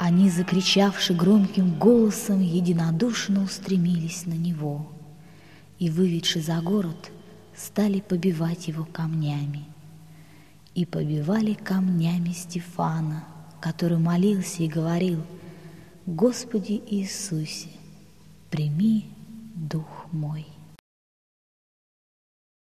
Они, закричавши громким голосом, единодушно устремились на него и, выведши за город, стали побивать его камнями. И побивали камнями Стефана, который молился и говорил: «Господи Иисусе, прими дух мой».